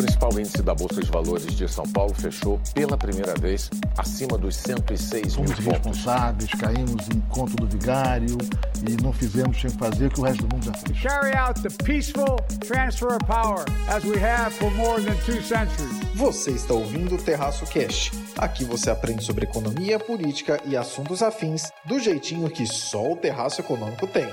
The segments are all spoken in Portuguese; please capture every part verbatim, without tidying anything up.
principal índice da Bolsa de Valores de São Paulo fechou pela primeira vez acima dos cento e seis mil Fomos pontos. responsáveis, caímos em conto do vigário e não fizemos sem fazer o que o resto do mundo já fez. Carry out the peaceful transfer of power as we have for more than two centuries. Você está ouvindo o Terraço Cast. Aqui você aprende sobre economia, política e assuntos afins do jeitinho que só o Terraço Econômico tem.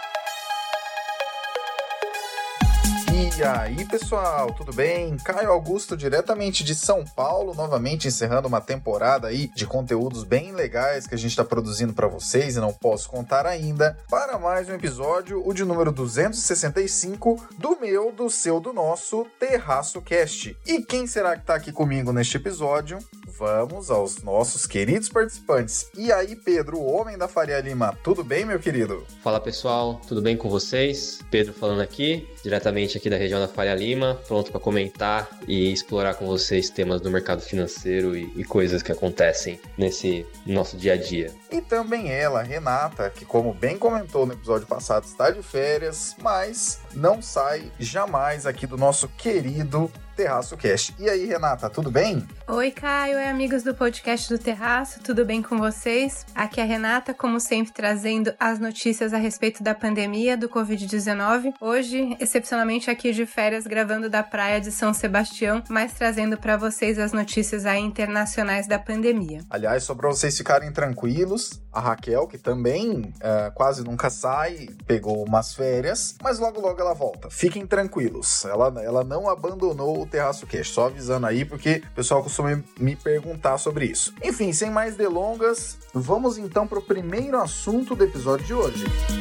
E aí, pessoal, tudo bem? Caio Augusto, diretamente de São Paulo, novamente encerrando uma temporada aí de conteúdos bem legais que a gente está produzindo para vocês e não posso contar ainda, para mais um episódio, o de número duzentos e sessenta e cinco, do meu, do seu, do nosso Terraço Cast. E quem será que está aqui comigo neste episódio? Vamos aos nossos queridos participantes. E aí, Pedro, o homem da Faria Lima, tudo bem, meu querido? Fala, pessoal, tudo bem com vocês? Pedro falando aqui, diretamente aqui da região da Faria Lima, pronto para comentar e explorar com vocês temas do mercado financeiro e, e coisas que acontecem nesse nosso dia a dia. E também ela, Renata, que como bem comentou no episódio passado, está de férias, mas não sai jamais aqui do nosso querido Terraço Cast. E aí, Renata, tudo bem? Oi, Caio e amigos do podcast do Terraço, tudo bem com vocês? Aqui é a Renata, como sempre, trazendo as notícias a respeito da pandemia do covid dezenove. Hoje, excepcionalmente aqui de férias, gravando da praia de São Sebastião, mas trazendo para vocês as notícias aí internacionais da pandemia. Aliás, só para vocês ficarem tranquilos, a Raquel, que também uh, quase nunca sai, pegou umas férias, mas logo logo ela volta. Fiquem tranquilos, ela, ela não abandonou o Terraço Cast, só avisando aí, porque o pessoal costuma me perguntar sobre isso. Enfim, sem mais delongas, vamos então para o primeiro assunto do episódio de hoje.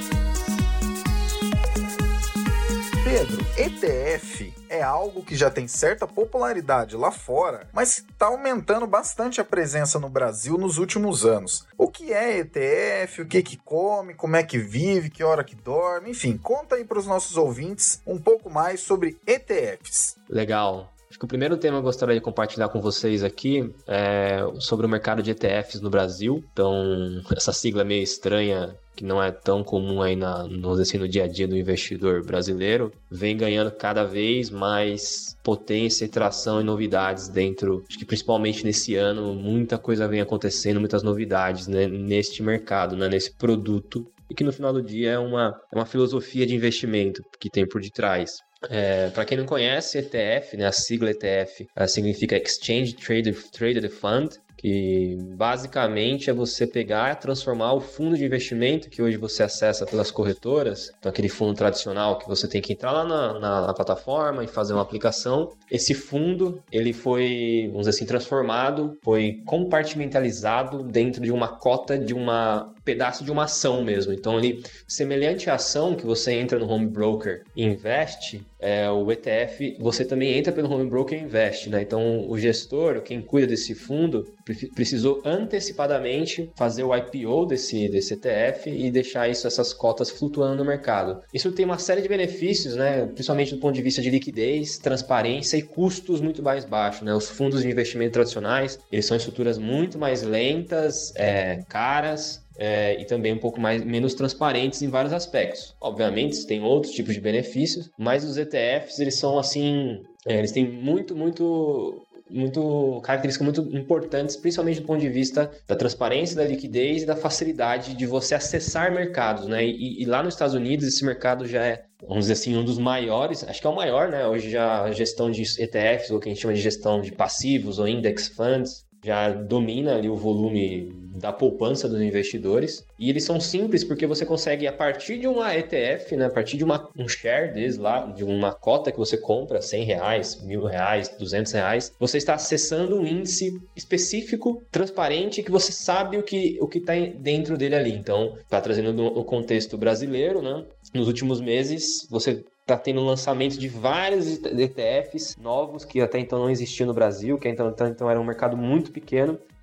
Pedro, E T F é algo que já tem certa popularidade lá fora, mas está aumentando bastante a presença no Brasil nos últimos anos. O que é E T F? O que que come? Como é que vive? Que hora que dorme? Enfim, conta aí para os nossos ouvintes um pouco mais sobre E T Fs. Legal. Acho que o primeiro tema que eu gostaria de compartilhar com vocês aqui é sobre o mercado de E T Fs no Brasil. Então, essa sigla meio estranha, que não é tão comum aí na, no, assim, no dia a dia do investidor brasileiro, vem ganhando cada vez mais potência e tração e novidades dentro, acho que principalmente nesse ano, muita coisa vem acontecendo, muitas novidades, né, neste mercado, né, nesse produto, e que no final do dia é uma, é uma filosofia de investimento que tem por detrás. É, para quem não conhece, E T F, né, a sigla E T F, ela significa Exchange Traded, Traded Fund, que basicamente é você pegar e transformar o fundo de investimento que hoje você acessa pelas corretoras, então aquele fundo tradicional que você tem que entrar lá na, na, na plataforma e fazer uma aplicação. Esse fundo, ele foi, vamos dizer assim, transformado, foi compartimentalizado dentro de uma cota de uma pedaço de uma ação mesmo. Então, ele, semelhante à ação que você entra no home broker e investe, é, o E T F, você também entra pelo home broker e investe, né? Então, o gestor, quem cuida desse fundo, precisou antecipadamente fazer o I P O desse, desse E T F e deixar isso, essas cotas flutuando no mercado. Isso tem uma série de benefícios, né? Principalmente do ponto de vista de liquidez, transparência e custos muito mais baixos, né? Os fundos de investimento tradicionais, eles são estruturas muito mais lentas, é, caras, É, e também um pouco mais, menos transparentes em vários aspectos. Obviamente, tem outros tipos de benefícios, mas os E T Fs, eles são assim, é, eles têm muito, muito, muito características muito importantes, principalmente do ponto de vista da transparência, da liquidez e da facilidade de você acessar mercados, né? E, e lá nos Estados Unidos, esse mercado já é, vamos dizer assim, um dos maiores, acho que é o maior, né? Hoje já a gestão de E T Fs, ou o que a gente chama de gestão de passivos ou index funds, já domina ali o volume da poupança dos investidores. E eles são simples porque você consegue, a partir de uma E T F, né, a partir de uma, um share deles lá, de uma cota que você compra, cem reais, mil reais, duzentos reais, você está acessando um índice específico, transparente, que você sabe o que o que está dentro dele ali. Então, está trazendo no contexto brasileiro, né? Nos últimos meses, você está tendo o lançamento de vários E T Fs novos que até então não existiam no Brasil, que então, então era um mercado muito pequeno,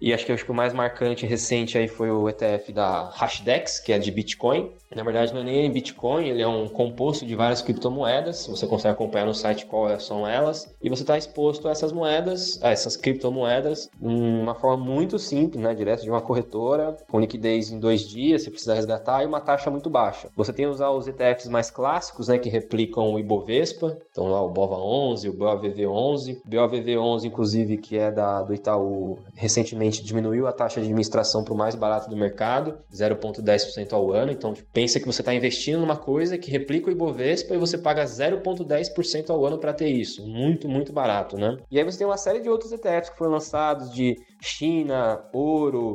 E acho que, acho que o mais marcante recente aí foi o E T F da Hashdex, que é de Bitcoin. Na verdade, não é nem Bitcoin, ele é um composto de várias criptomoedas. Você consegue acompanhar no site quais são elas. E você está exposto a essas moedas, a essas criptomoedas, de uma forma muito simples, né? Direto de uma corretora, com liquidez em dois dias, se precisar resgatar, e uma taxa muito baixa. Você tem que usar os E T Fs mais clássicos, né? Que replicam o Ibovespa. Então lá o BOVA onze, o B O V V onze. O B O V V onze, inclusive, que é da, do Itaú, recentemente diminuiu a taxa de administração para o mais barato do mercado, zero vírgula dez por cento ao ano. Então, pensa que você está investindo numa coisa que replica o Ibovespa e você paga zero vírgula dez por cento ao ano para ter isso. Muito, muito barato, né? E aí você tem uma série de outros E T Fs que foram lançados de China, ouro,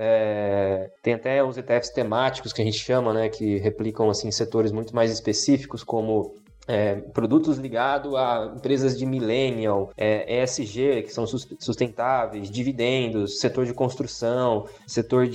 é... tem até os E T Fs temáticos que a gente chama, né? Que replicam assim, setores muito mais específicos, como É, produtos ligados a empresas de millennial, é, E S G, que são sustentáveis, dividendos, setor de construção, setor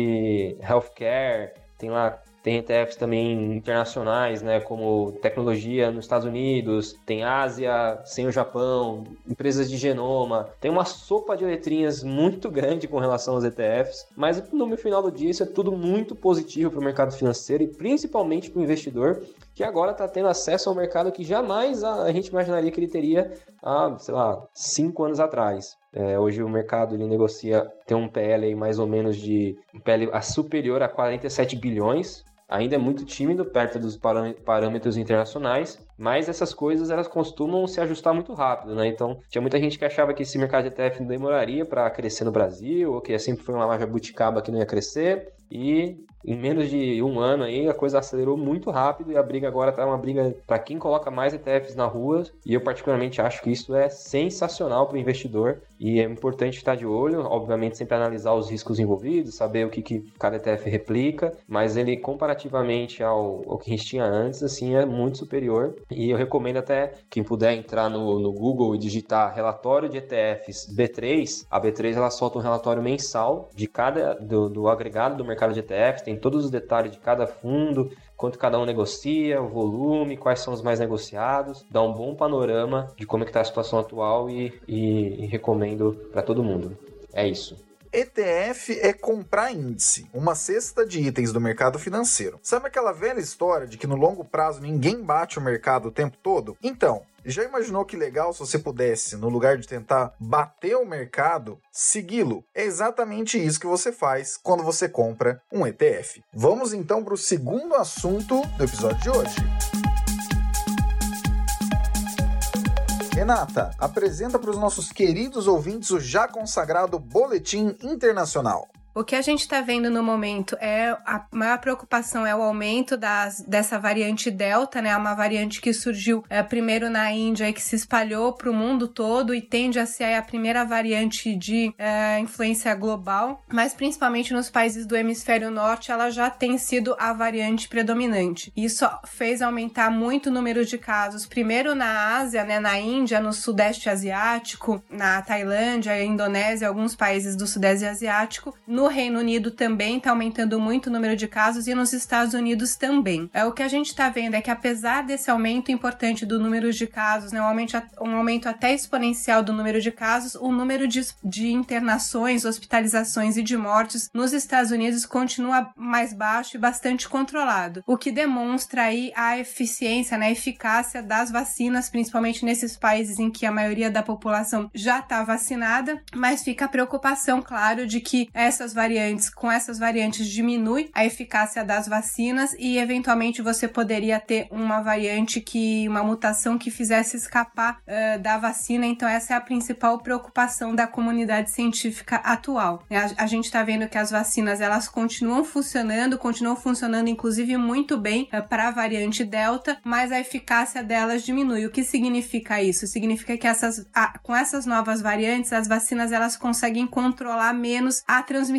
de healthcare, tem lá tem E T Fs também internacionais, né, como tecnologia nos Estados Unidos, tem Ásia sem o Japão, empresas de genoma, tem uma sopa de letrinhas muito grande com relação aos E T Fs, mas no final do dia isso é tudo muito positivo para o mercado financeiro e principalmente para o investidor, que agora está tendo acesso ao mercado que jamais a, a gente imaginaria que ele teria há, sei lá, cinco anos atrás. É, hoje o mercado ele negocia, tem um P L aí mais ou menos de um P L superior a quarenta e sete bilhões, ainda é muito tímido perto dos parâmetros internacionais, mas essas coisas elas costumam se ajustar muito rápido, né? Então, tinha muita gente que achava que esse mercado de E T F não demoraria para crescer no Brasil, ou que sempre foi uma jabuticaba que não ia crescer, e em menos de um ano aí a coisa acelerou muito rápido e a briga agora tá uma briga para quem coloca mais E T Fs na rua, e eu particularmente acho que isso é sensacional para o investidor e é importante estar de olho, obviamente sempre analisar os riscos envolvidos, saber o que, que cada E T F replica, mas ele comparativamente ao, ao que a gente tinha antes, assim, é muito superior, e eu recomendo até quem puder entrar no, no Google e digitar relatório de E T Fs B três, a B três ela solta um relatório mensal de cada, do, do agregado do mercado de E T Fs, tem todos os detalhes de cada fundo, quanto cada um negocia, o volume, quais são os mais negociados, dá um bom panorama de como é que está a situação atual e, e, e recomendo para todo mundo. É isso. E T F é comprar índice, uma cesta de itens do mercado financeiro. Sabe aquela velha história de que no longo prazo ninguém bate o mercado o tempo todo? Então, já imaginou que legal se você pudesse, no lugar de tentar bater o mercado, segui-lo? É exatamente isso que você faz quando você compra um E T F. Vamos então para o segundo assunto do episódio de hoje. Renata, apresenta para os nossos queridos ouvintes o já consagrado Boletim Internacional. O que a gente está vendo no momento é a maior preocupação é o aumento das, dessa variante Delta, né? Uma variante que surgiu é, primeiro na Índia e que se espalhou para o mundo todo e tende a ser a primeira variante de é, influência global, mas principalmente nos países do hemisfério norte ela já tem sido a variante predominante. Isso fez aumentar muito o número de casos, primeiro na Ásia, né? Na Índia, no Sudeste Asiático, na Tailândia, Indonésia, alguns países do Sudeste Asiático. No Reino Unido também está aumentando muito o número de casos e nos Estados Unidos também. É, o que a gente está vendo é que apesar desse aumento importante do número de casos, né, um, aumento, um aumento até exponencial do número de casos, o número de, de internações, hospitalizações e de mortes nos Estados Unidos continua mais baixo e bastante controlado, o que demonstra aí a eficiência, né, a eficácia das vacinas, principalmente nesses países em que a maioria da população já está vacinada, mas fica a preocupação, claro, de que essas variantes, com essas variantes diminui a eficácia das vacinas e eventualmente você poderia ter uma variante que, uma mutação que fizesse escapar uh, da vacina, então essa é a principal preocupação da comunidade científica atual. A, a gente está vendo que as vacinas elas continuam funcionando, continuam funcionando inclusive muito bem uh, para a variante Delta, mas a eficácia delas diminui. O que significa isso? Significa que essas, a, com essas novas variantes, as vacinas elas conseguem controlar menos a transmissão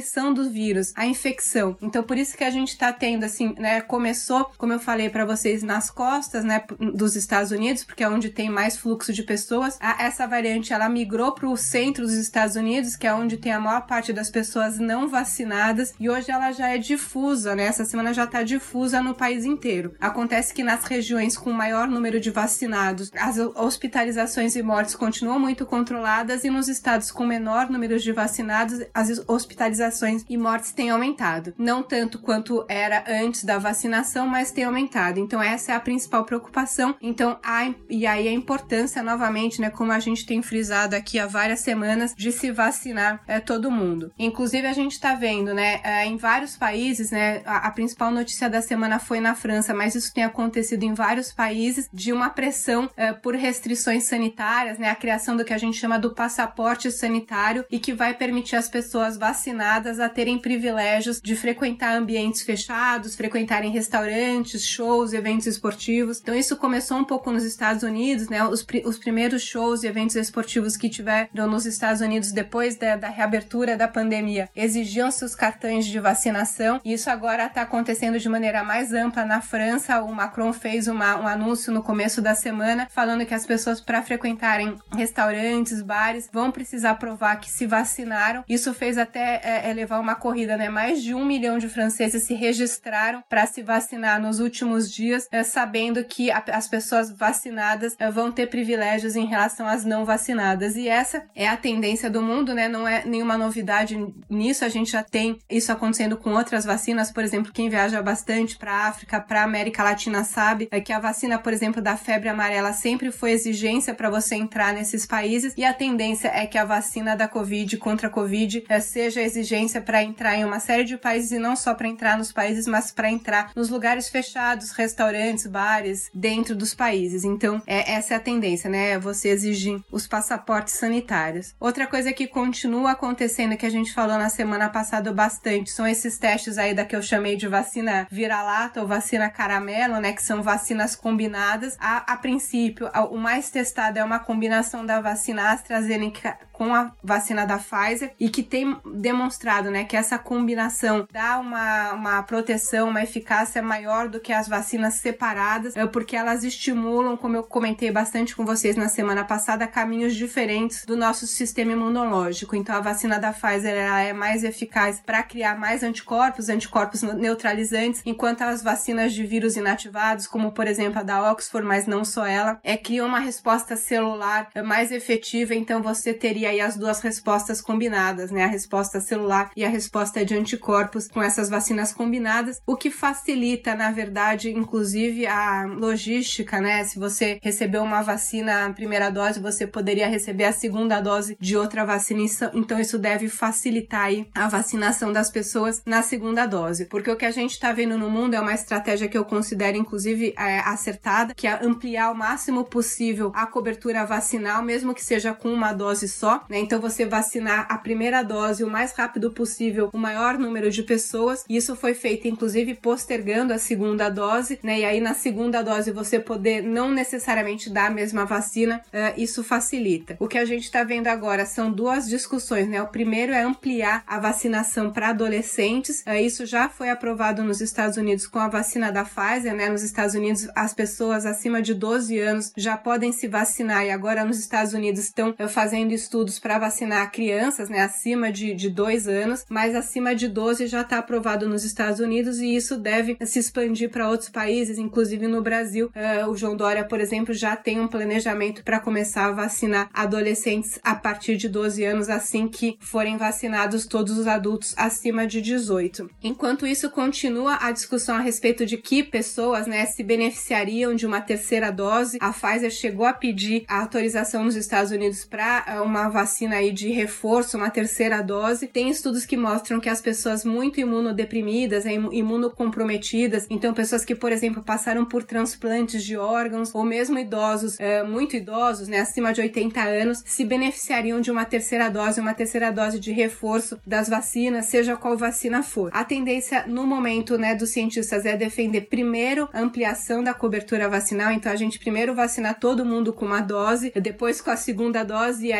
progressão do vírus, a infecção. Então, por isso que a gente tá tendo, assim, né, começou, como eu falei pra vocês, nas costas, né, dos Estados Unidos, porque é onde tem mais fluxo de pessoas. A, essa variante, ela migrou pro centro dos Estados Unidos, que é onde tem a maior parte das pessoas não vacinadas, e hoje ela já é difusa, né, essa semana já tá difusa no país inteiro. Acontece que nas regiões com maior número de vacinados, as hospitalizações e mortes continuam muito controladas, e nos estados com menor número de vacinados, as hospitalizações e mortes têm aumentado. Não tanto quanto era antes da vacinação, mas tem aumentado. Então essa é a principal preocupação. Então, a, e aí a importância, novamente, né, como a gente tem frisado aqui há várias semanas, de se vacinar é, todo mundo. Inclusive, a gente está vendo, né, é, em vários países, né, a, a principal notícia da semana foi na França, mas isso tem acontecido em vários países, de uma pressão é, por restrições sanitárias, né, a criação do que a gente chama do passaporte sanitário, e que vai permitir às pessoas vacinadas a terem privilégios de frequentar ambientes fechados, frequentarem restaurantes, shows, eventos esportivos. Então isso começou um pouco nos Estados Unidos, né, os, os primeiros shows e eventos esportivos que tiveram nos Estados Unidos depois da, da reabertura da pandemia exigiam seus cartões de vacinação, e isso agora está acontecendo de maneira mais ampla na França. O Macron fez uma, um anúncio no começo da semana falando que as pessoas, para frequentarem restaurantes, bares, vão precisar provar que se vacinaram. Isso fez até é, levar uma corrida, né? Mais de um milhão de franceses se registraram para se vacinar nos últimos dias, é, sabendo que a, as pessoas vacinadas é, vão ter privilégios em relação às não vacinadas. E essa é a tendência do mundo, né? Não é nenhuma novidade nisso. A gente já tem isso acontecendo com outras vacinas. Por exemplo, quem viaja bastante para a África, para a América Latina, sabe é que a vacina, por exemplo, da febre amarela sempre foi exigência para você entrar nesses países, e a tendência é que a vacina da Covid, contra a Covid, é, seja exigência para entrar em uma série de países, e não só para entrar nos países, mas para entrar nos lugares fechados, restaurantes, bares, dentro dos países. Então, é, essa é a tendência, né? Você exigir os passaportes sanitários. Outra coisa que continua acontecendo, que a gente falou na semana passada bastante, são esses testes aí da que eu chamei de vacina vira-lata ou vacina caramelo, né? Que são vacinas combinadas. A, a princípio, a, o mais testado é uma combinação da vacina AstraZeneca com a vacina da Pfizer, e que tem demonstrado, né, que essa combinação dá uma, uma proteção, uma eficácia maior do que as vacinas separadas, porque elas estimulam, como eu comentei bastante com vocês na semana passada, caminhos diferentes do nosso sistema imunológico. Então a vacina da Pfizer, ela é mais eficaz para criar mais anticorpos, anticorpos neutralizantes, enquanto as vacinas de vírus inativados, como por exemplo a da Oxford, mas não só ela, é, criam uma resposta celular mais efetiva. Então você teria aí as duas respostas combinadas, né? A resposta celular e a resposta de anticorpos com essas vacinas combinadas, o que facilita, na verdade, inclusive a logística, né? Se você recebeu uma vacina a primeira dose, você poderia receber a segunda dose de outra vacina, então isso deve facilitar aí a vacinação das pessoas na segunda dose, porque o que a gente está vendo no mundo é uma estratégia que eu considero, inclusive, é, acertada, que é ampliar o máximo possível a cobertura vacinal, mesmo que seja com uma dose só, né? Então você vacinar a primeira dose o mais rápido possível o maior número de pessoas. Isso foi feito, inclusive, postergando a segunda dose, né? E aí na segunda dose você poder não necessariamente dar a mesma vacina, uh, isso facilita. O que a gente está vendo agora são duas discussões, né? O primeiro é ampliar a vacinação para adolescentes. Uh, isso já foi aprovado nos Estados Unidos com a vacina da Pfizer, né? Nos Estados Unidos, as pessoas acima de doze anos já podem se vacinar, e agora nos Estados Unidos estão uh, fazendo estudos para vacinar crianças, né? Acima de, de dois anos, mas acima de doze já está aprovado nos Estados Unidos, e isso deve se expandir para outros países, inclusive no Brasil. Uh, o João Dória, por exemplo, já tem um planejamento para começar a vacinar adolescentes a partir de doze anos, assim que forem vacinados todos os adultos acima de dezoito. Enquanto isso, continua a discussão a respeito de que pessoas, né, se beneficiariam de uma terceira dose. A Pfizer chegou a pedir a autorização nos Estados Unidos para uh, uma vacina aí de reforço, uma terceira dose. Tem estudos que mostram que as pessoas muito imunodeprimidas, né, imunocomprometidas, então pessoas que, por exemplo, passaram por transplantes de órgãos, ou mesmo idosos, é, muito idosos, né, acima de oitenta anos, se beneficiariam de uma terceira dose, uma terceira dose de reforço das vacinas, seja qual vacina for. A tendência no momento, né, dos cientistas é defender primeiro a ampliação da cobertura vacinal, então a gente primeiro vacinar todo mundo com uma dose, depois com a segunda dose, e aí ter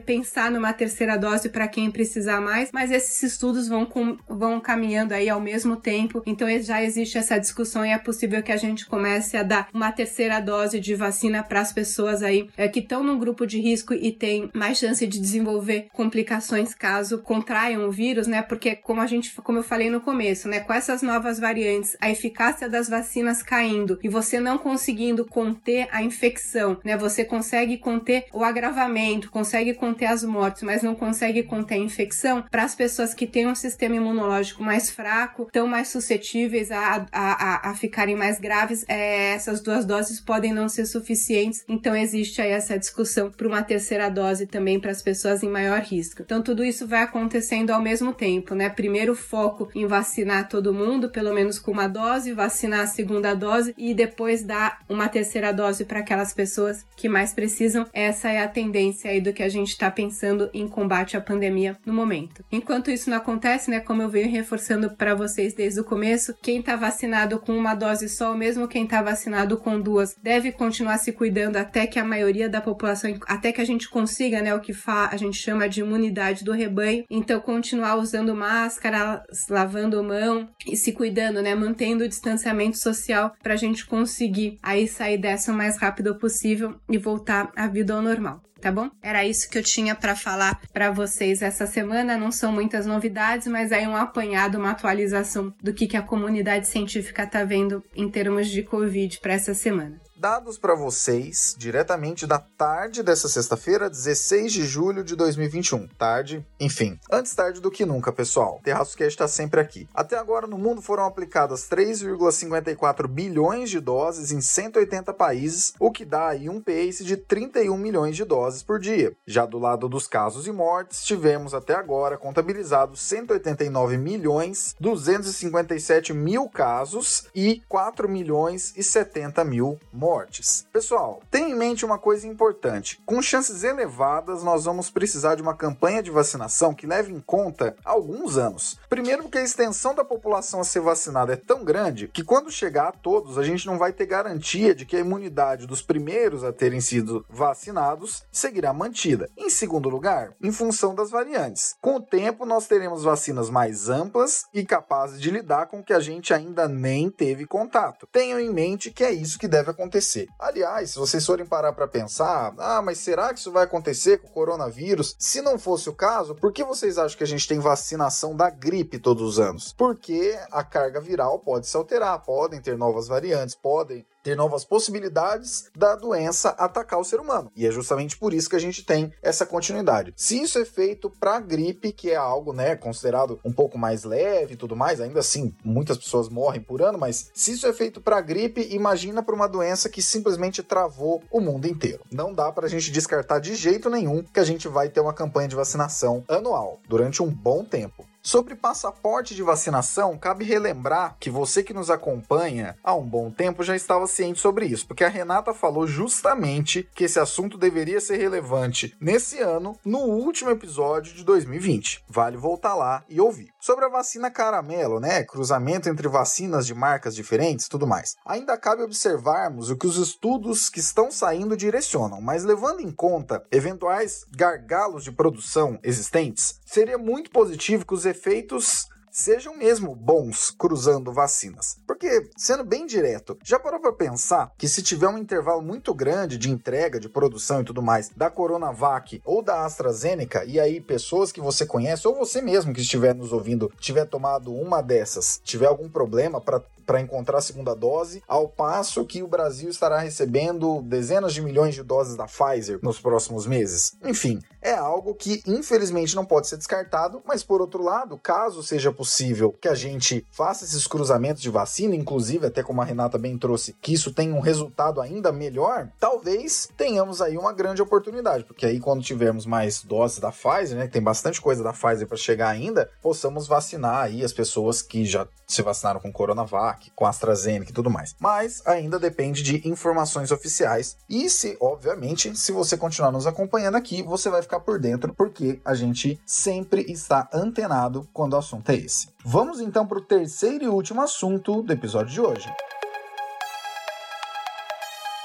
pensar numa terceira dose para quem precisar mais, mas esses estudos vão, com, vão caminhando aí ao mesmo tempo, então já existe essa discussão e é possível que a gente comece a dar uma terceira dose de vacina para as pessoas aí é, que estão num grupo de risco e tem mais chance de desenvolver complicações caso contraiam o vírus, né? Porque como a gente, como eu falei no começo, né? Com essas novas variantes, a eficácia das vacinas caindo e você não conseguindo conter a infecção, né? Você consegue conter o agravamento, consegue conter as mortes, mas não consegue conter a infecção. Para as pessoas que têm um sistema imunológico mais fraco, estão mais suscetíveis a, a, a, a ficarem mais graves, é, essas duas doses podem não ser suficientes. Então existe aí essa discussão para uma terceira dose também para as pessoas em maior risco. Então tudo isso vai acontecendo ao mesmo tempo, né? Primeiro foco em vacinar todo mundo, pelo menos com uma dose, vacinar a segunda dose e depois dar uma terceira dose para aquelas pessoas que mais precisam. Essa é a tendência aí do que a gente está pensando em combate à pandemia no momento. Enquanto isso não acontece, né? Como eu venho reforçando para vocês desde o começo, quem está vacinado com uma dose só, ou mesmo quem está vacinado com duas, deve continuar se cuidando até que a maioria da população, até que a gente consiga, né, o que fa- a gente chama de imunidade do rebanho. Então, continuar usando máscara, lavando mão e se cuidando, né, mantendo o distanciamento social para a gente conseguir aí sair dessa o mais rápido possível e voltar à vida ao normal. Tá bom? Era isso que eu tinha para falar para vocês essa semana. Não são muitas novidades, mas aí um apanhado, uma atualização do que, que a comunidade científica tá vendo em termos de Covid para essa semana. Dados para vocês, diretamente da tarde dessa sexta-feira, dezesseis de julho de dois mil e vinte e um. Tarde, enfim, antes tarde do que nunca, pessoal. TerraçoCast está sempre aqui. Até agora, no mundo foram aplicadas três vírgula cinquenta e quatro bilhões de doses em cento e oitenta países, o que dá aí um pace de trinta e um milhões de doses por dia. Já do lado dos casos e mortes, tivemos até agora contabilizados cento e oitenta e nove milhões duzentos e cinquenta e sete mil casos e quatro milhões e setenta mil mortes. Mortes. Pessoal, tenha em mente uma coisa importante. Com chances elevadas, nós vamos precisar de uma campanha de vacinação que leve em conta alguns anos. Primeiro, porque a extensão da população a ser vacinada é tão grande que quando chegar a todos, a gente não vai ter garantia de que a imunidade dos primeiros a terem sido vacinados seguirá mantida. Em segundo lugar, em função das variantes. Com o tempo, nós teremos vacinas mais amplas e capazes de lidar com o que a gente ainda nem teve contato. Tenham em mente que é isso que deve acontecer. Aliás, se vocês forem parar para pensar, ah, mas será que isso vai acontecer com o coronavírus? Se não fosse o caso, por que vocês acham que a gente tem vacinação da gripe todos os anos? Porque a carga viral pode se alterar, podem ter novas variantes, podem ter novas possibilidades da doença atacar o ser humano. E é justamente por isso que a gente tem essa continuidade. Se isso é feito para gripe, que é algo, né, considerado um pouco mais leve e tudo mais, ainda assim, muitas pessoas morrem por ano, mas se isso é feito para gripe, imagina para uma doença que simplesmente travou o mundo inteiro. Não dá para a gente descartar de jeito nenhum que a gente vai ter uma campanha de vacinação anual, durante um bom tempo. Sobre passaporte de vacinação, cabe relembrar que você que nos acompanha há um bom tempo já estava ciente sobre isso, porque a Renata falou justamente que esse assunto deveria ser relevante nesse ano, no último episódio de dois mil e vinte. Vale voltar lá e ouvir. Sobre a vacina caramelo, né, cruzamento entre vacinas de marcas diferentes e tudo mais. Ainda cabe observarmos o que os estudos que estão saindo direcionam, mas levando em conta eventuais gargalos de produção existentes, seria muito positivo que os efeitos sejam mesmo bons cruzando vacinas. Porque, sendo bem direto, já parou para pensar que se tiver um intervalo muito grande de entrega, de produção e tudo mais, da Coronavac ou da AstraZeneca, e aí pessoas que você conhece, ou você mesmo que estiver nos ouvindo, tiver tomado uma dessas, tiver algum problema para para encontrar a segunda dose, ao passo que o Brasil estará recebendo dezenas de milhões de doses da Pfizer nos próximos meses. Enfim, é algo que infelizmente não pode ser descartado, mas por outro lado, caso seja possível que a gente faça esses cruzamentos de vacina, inclusive até como a Renata bem trouxe, que isso tenha um resultado ainda melhor, talvez tenhamos aí uma grande oportunidade, porque aí quando tivermos mais doses da Pfizer, né, que tem bastante coisa da Pfizer para chegar ainda, possamos vacinar aí as pessoas que já se vacinaram com Coronavac, com AstraZeneca e tudo mais. Mas ainda depende de informações oficiais e se, obviamente, se você continuar nos acompanhando aqui, você vai ficar por dentro, porque a gente sempre está antenado quando o assunto é esse. Vamos então para o terceiro e último assunto do episódio de hoje.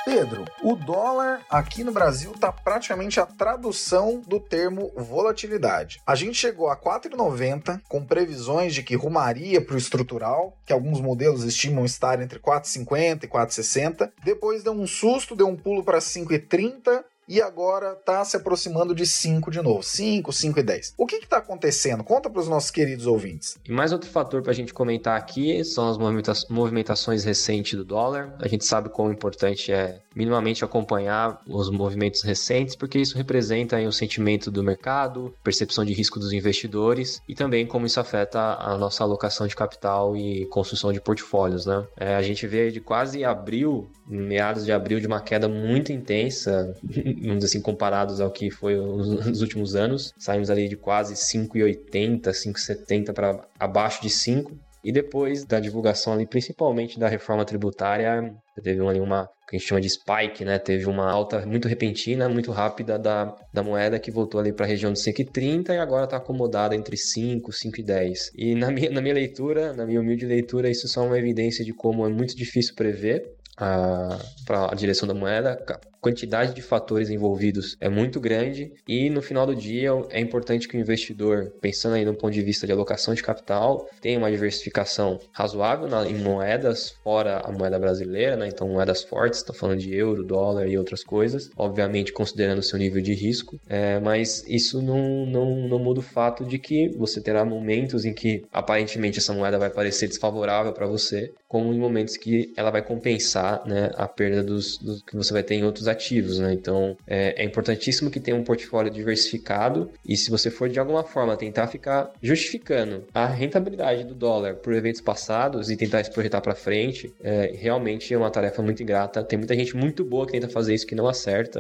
Pedro, o dólar aqui no Brasil está praticamente a tradução do termo volatilidade. A gente chegou a quatro reais e noventa centavos, com previsões de que rumaria para o estrutural, que alguns modelos estimam estar entre quatro reais e cinquenta centavos e quatro reais e sessenta centavos. Depois deu um susto, deu um pulo para cinco reais e trinta centavos. E agora está se aproximando de cinco de novo, cinco, cinco e dez. O que está acontecendo? Conta para os nossos queridos ouvintes. E mais outro fator para a gente comentar aqui são as movimenta- movimentações recentes do dólar. A gente sabe quão importante é minimamente acompanhar os movimentos recentes, porque isso representa aí, o sentimento do mercado, percepção de risco dos investidores e também como isso afeta a nossa alocação de capital e construção de portfólios, né? É, a gente vê de quase abril, meados de abril, de uma queda muito intensa, vamos dizer assim, comparados ao que foi nos últimos anos. Saímos ali de quase cinco reais e oitenta centavos, cinco reais e setenta centavos para abaixo de cinco. E depois da divulgação ali, principalmente da reforma tributária, teve ali uma, que a gente chama de spike, né? Teve uma alta muito repentina, muito rápida da, da moeda, que voltou ali para a região de cinco reais e trinta centavos e agora está acomodada entre cinco, cinco e dez. E na minha, na minha leitura, na minha humilde leitura, isso só é uma evidência de como é muito difícil prever a, a direção da moeda. A quantidade de fatores envolvidos é muito grande e no final do dia é importante que o investidor, pensando aí no ponto de vista de alocação de capital, tenha uma diversificação razoável na, em moedas fora a moeda brasileira, né? Então moedas fortes, estou falando de euro, dólar e outras coisas, obviamente considerando o seu nível de risco, é, mas isso não, não, não muda o fato de que você terá momentos em que aparentemente essa moeda vai parecer desfavorável para você, como em momentos que ela vai compensar, né, a perda dos, dos que você vai ter em outros ativos, né? Então é, é importantíssimo que tenha um portfólio diversificado e se você for de alguma forma tentar ficar justificando a rentabilidade do dólar por eventos passados e tentar se projetar para frente, é, realmente é uma tarefa muito ingrata. Tem muita gente muito boa que tenta fazer isso que não acerta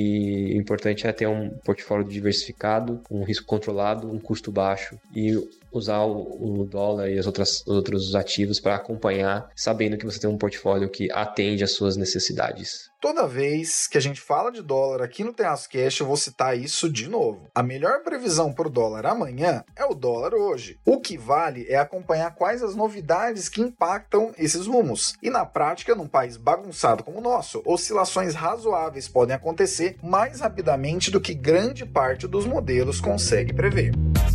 e o importante é ter um portfólio diversificado, um risco controlado, um custo baixo e usar o, o dólar e os outras, outros ativos para acompanhar, sabendo que você tem um portfólio que atende às suas necessidades. Toda vez que a gente fala de dólar aqui no Terraço Cash, eu vou citar isso de novo. A melhor previsão para o dólar amanhã é o dólar hoje. O que vale é acompanhar quais as novidades que impactam esses rumos. E na prática, num país bagunçado como o nosso, oscilações razoáveis podem acontecer mais rapidamente do que grande parte dos modelos consegue prever.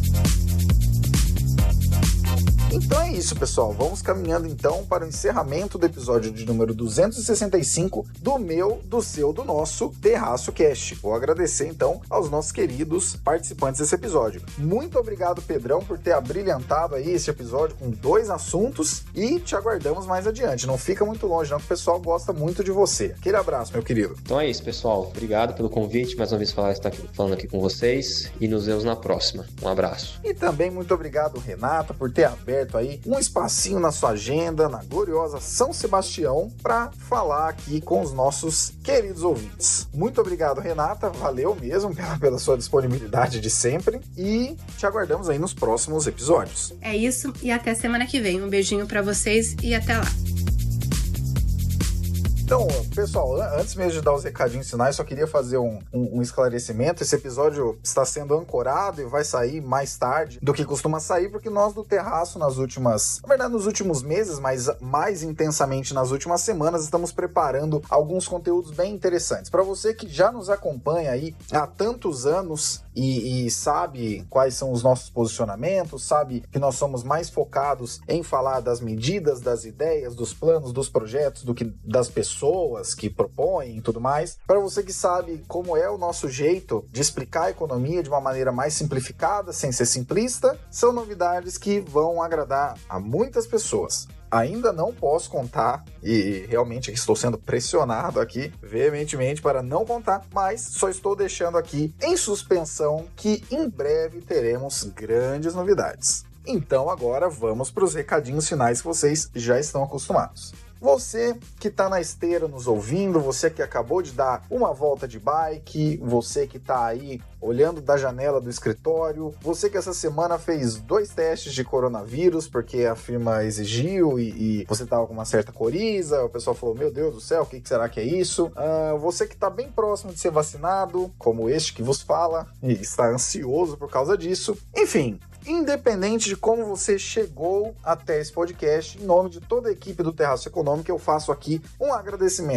Então é isso, pessoal. Vamos caminhando então para o encerramento do episódio de número duzentos e sessenta e cinco do meu, do seu, do nosso Terraço Cast. Vou agradecer então aos nossos queridos participantes desse episódio. Muito obrigado, Pedrão, por ter abrilhantado aí esse episódio com dois assuntos e te aguardamos mais adiante. Não fica muito longe, não, que o pessoal gosta muito de você. Aquele abraço, meu querido. Então é isso, pessoal. Obrigado pelo convite. Mais uma vez falar, estar aqui, falando aqui com vocês e nos vemos na próxima. Um abraço. E também muito obrigado, Renata, por ter aberto aí um espacinho na sua agenda, na gloriosa São Sebastião, para falar aqui com os nossos queridos ouvintes. Muito obrigado, Renata, valeu mesmo pela, pela sua disponibilidade de sempre e te aguardamos aí nos próximos episódios. É isso e até semana que vem. Um beijinho para vocês e até lá. Então, pessoal, antes mesmo de dar os recadinhos finais, só queria fazer um, um, um esclarecimento. Esse episódio está sendo ancorado e vai sair mais tarde do que costuma sair, porque nós do Terraço, nas últimas, na verdade, nos últimos meses, mas mais intensamente nas últimas semanas, estamos preparando alguns conteúdos bem interessantes. Para você que já nos acompanha aí há tantos anos e, e sabe quais são os nossos posicionamentos, sabe que nós somos mais focados em falar das medidas, das ideias, dos planos, dos projetos, do que das pessoas pessoas que propõem e tudo mais. Para você que sabe como é o nosso jeito de explicar a economia de uma maneira mais simplificada, sem ser simplista, são novidades que vão agradar a muitas pessoas. Ainda não posso contar, e realmente estou sendo pressionado aqui veementemente para não contar, mas só estou deixando aqui em suspensão que em breve teremos grandes novidades. Então agora vamos para os recadinhos finais que vocês já estão acostumados. Você que está na esteira nos ouvindo, você que acabou de dar uma volta de bike, você que está aí olhando da janela do escritório, você que essa semana fez dois testes de coronavírus porque a firma exigiu e, e você estava com uma certa coriza, o pessoal falou, meu Deus do céu, o que será que é isso? Uh, você que está bem próximo de ser vacinado, como este que vos fala, e está ansioso por causa disso. Enfim, independente de como você chegou até esse podcast, em nome de toda a equipe do Terraço Econômico, eu faço aqui um agradecimento.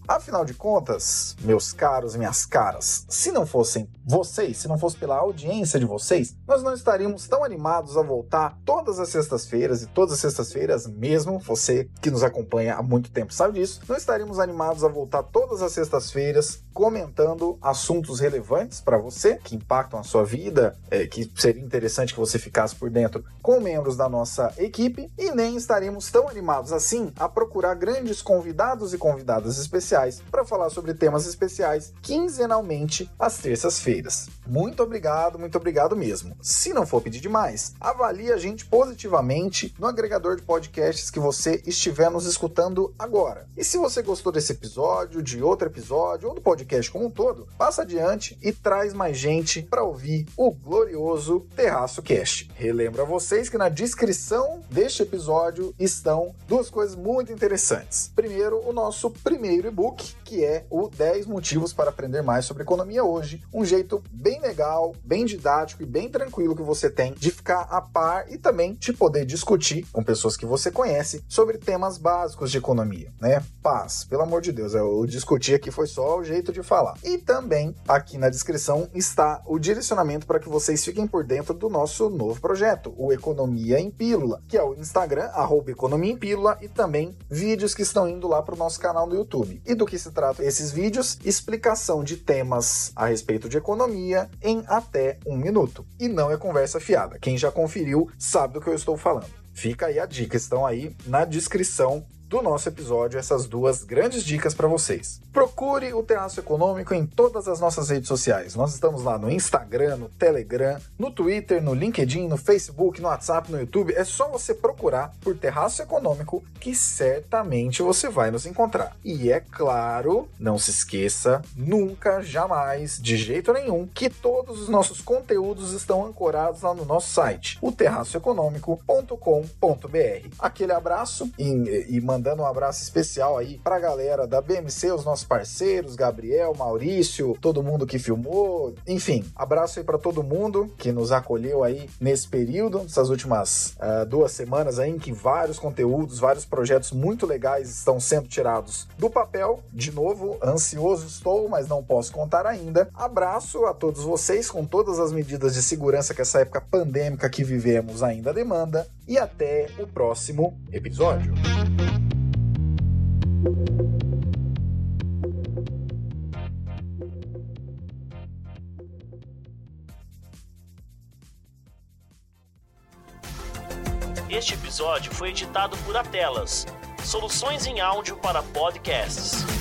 Afinal de contas, meus caros e minhas caras, se não fossem vocês, se não fosse pela audiência de vocês, nós não estaríamos tão animados a voltar todas as sextas-feiras, e todas as sextas-feiras mesmo, você que nos acompanha há muito tempo sabe disso, não estaríamos animados a voltar todas as sextas-feiras comentando assuntos relevantes para você, que impactam a sua vida, é, que seria interessante que você ficasse por dentro com membros da nossa equipe, e nem estaríamos tão animados assim a procurar grandes convidados e convidadas especiais para falar sobre temas especiais quinzenalmente às terças-feiras. Muito obrigado, muito obrigado mesmo. Se não for pedir demais, avalie a gente positivamente no agregador de podcasts que você estiver nos escutando agora. E se você gostou desse episódio, de outro episódio ou do podcast como um todo, passa adiante e traz mais gente para ouvir o glorioso Terraço Cast. Relembro a vocês que na descrição deste episódio estão duas coisas muito interessantes. Primeiro, o nosso primeiro e-book, que é o dez motivos para aprender mais sobre economia hoje. Um jeito bem legal, bem didático e bem tranquilo que você tem de ficar a par e também de poder discutir com pessoas que você conhece sobre temas básicos de economia, né? Paz, pelo amor de Deus, eu discuti aqui foi só o jeito de falar. E também aqui na descrição está o direcionamento para que vocês fiquem por dentro do nosso novo projeto, o Economia em Pílula, que é o Instagram, arroba Economia em Pílula, e também vídeos que estão indo lá para o nosso canal no YouTube. E do que se trata esses vídeos? Explicação de temas a respeito de economia em até um minuto. E não é conversa fiada. Quem já conferiu sabe do que eu estou falando. Fica aí a dica, estão aí na descrição do nosso episódio essas duas grandes dicas para vocês. Procure o Terraço Econômico em todas as nossas redes sociais. Nós estamos lá no Instagram, no Telegram, no Twitter, no LinkedIn, no Facebook, no WhatsApp, no YouTube. É só você procurar por Terraço Econômico que certamente você vai nos encontrar. E é claro, não se esqueça, nunca, jamais, de jeito nenhum, que todos os nossos conteúdos estão ancorados lá no nosso site, o terraço econômico ponto com ponto b r. Aquele abraço e, e mandando um abraço especial aí pra galera da B M C, os nossos parceiros, Gabriel, Maurício, todo mundo que filmou, enfim, abraço aí pra todo mundo que nos acolheu aí nesse período, nessas últimas uh, duas semanas aí, em que vários conteúdos, vários projetos muito legais estão sendo tirados do papel. De novo, ansioso estou, mas não posso contar ainda. Abraço a todos vocês, com todas as medidas de segurança que essa época pandêmica que vivemos ainda demanda, e até o próximo episódio. Este episódio foi editado por Atelas, soluções em áudio para podcasts.